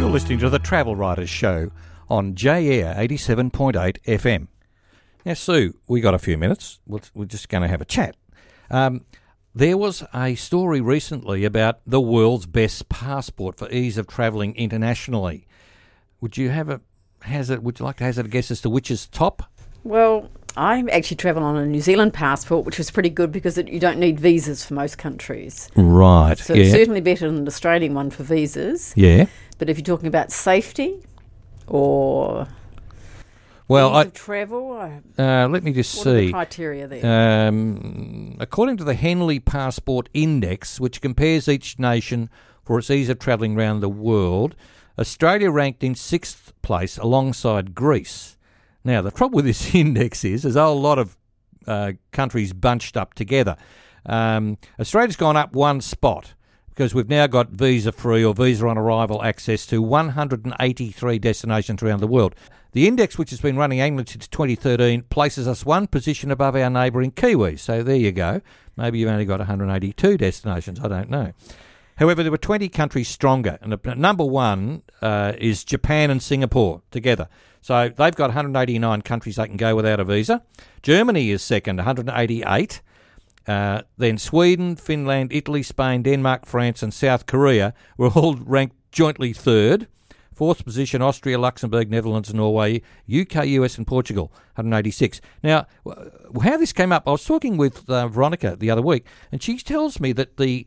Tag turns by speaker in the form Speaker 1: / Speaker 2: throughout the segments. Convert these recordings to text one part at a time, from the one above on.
Speaker 1: You're listening to the Travel Writers Show on J-Air 87.8 FM. Now, Sue, we got a few minutes. We're just going to have a chat. There was a story recently about the world's best passport for ease of travelling internationally. Would you like to hazard a guess as to which is top?
Speaker 2: Well, I actually travel on a New Zealand passport, which is pretty good because you don't need visas for most countries.
Speaker 1: Right,
Speaker 2: So it's certainly better than the Australian one for visas.
Speaker 1: Yeah.
Speaker 2: But if you're talking about safety or ease of travel,
Speaker 1: let me just
Speaker 2: what are the
Speaker 1: see.
Speaker 2: criteria there?
Speaker 1: According to the Henley Passport Index, which compares each nation for its ease of travelling around the world, Australia ranked in 6th place alongside Greece. Now, the trouble with this index is there's a whole lot of countries bunched up together. Australia's gone up one spot because we've now got visa-free or visa-on-arrival access to 183 destinations around the world. The index, which has been running annually since 2013, places us one position above our neighbouring Kiwis. So there you go. Maybe you've only got 182 destinations. I don't know. However, there were 20 countries stronger, and number one is Japan and Singapore together. So they've got 189 countries they can go without a visa. Germany is second, 188. Then Sweden, Finland, Italy, Spain, Denmark, France and South Korea were all ranked jointly third. Fourth position, Austria, Luxembourg, Netherlands, Norway, UK, US and Portugal, 186. Now, how this came up, I was talking with Veronica the other week, and she tells me that the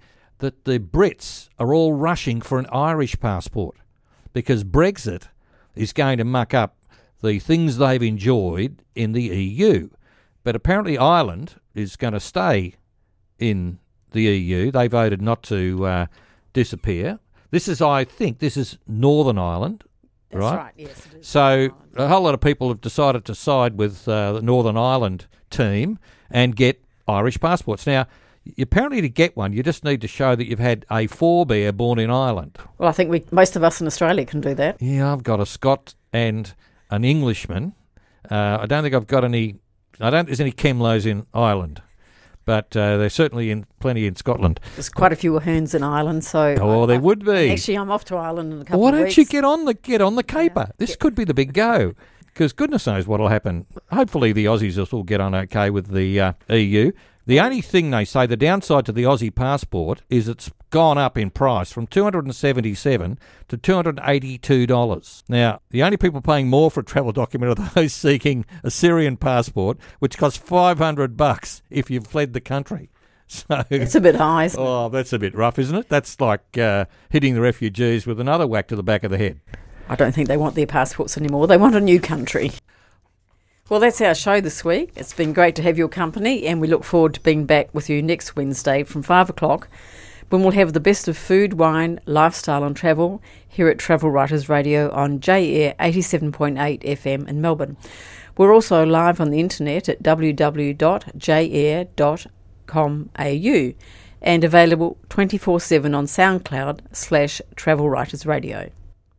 Speaker 1: Brits are all rushing for an Irish passport because Brexit is going to muck up the things they've enjoyed in the EU. But apparently Ireland is going to stay in the EU. They voted not to disappear. I think this is Northern Ireland,
Speaker 2: That's right, yes. It is.
Speaker 1: So a whole lot of people have decided to side with the Northern Ireland team and get Irish passports. Now, apparently to get one, you just need to show that you've had a forebear born in Ireland.
Speaker 2: Well, I think most of us in Australia can do that.
Speaker 1: Yeah, I've got a Scot and an Englishman. I don't think I've got any... there's any Kemlos in Ireland, but there's certainly plenty in Scotland.
Speaker 2: There's quite a few Ahern's in Ireland, so...
Speaker 1: Oh, there would be.
Speaker 2: Actually, I'm off to Ireland in a couple
Speaker 1: Why
Speaker 2: of weeks.
Speaker 1: don't you get on the caper? Yeah. This could be the big go, because goodness knows what will happen. Hopefully the Aussies will still get on okay with the EU. The only thing they say, the downside to the Aussie passport is it's gone up in price from $277 to $282. Now, the only people paying more for a travel document are those seeking a Syrian passport, which costs $500 if you've fled the country. So
Speaker 2: it's a bit high, isn't it?
Speaker 1: Oh, that's a bit rough, isn't it? That's like hitting the refugees with another whack to the back of the head.
Speaker 2: I don't think they want their passports anymore. They want a new country. Well, that's our show this week. It's been great to have your company, and we look forward to being back with you next Wednesday from 5 o'clock when we'll have the best of food, wine, lifestyle and travel here at Travel Writers Radio on J-Air 87.8 FM in Melbourne. We're also live on the internet at www.jair.com.au and available 24/7 on SoundCloud /Travel Writers Radio.